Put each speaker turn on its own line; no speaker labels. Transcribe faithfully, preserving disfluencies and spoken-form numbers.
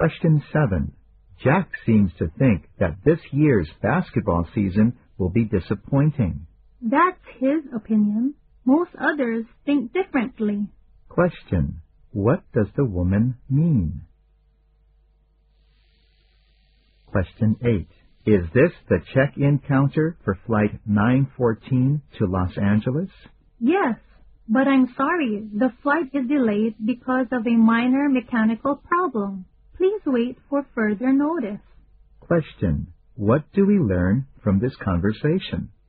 Question seven. Jack seems to think that this year's basketball season will be disappointing.
That's his opinion. Most others think differently.
Question. What does the woman mean? Question eight. Is this the check-in counter for Flight nine fourteen to Los Angeles?
Yes, but I'm sorry, the flight is delayed because of a minor mechanical problem. Please wait for further notice.
Question. What do we learn from this conversation?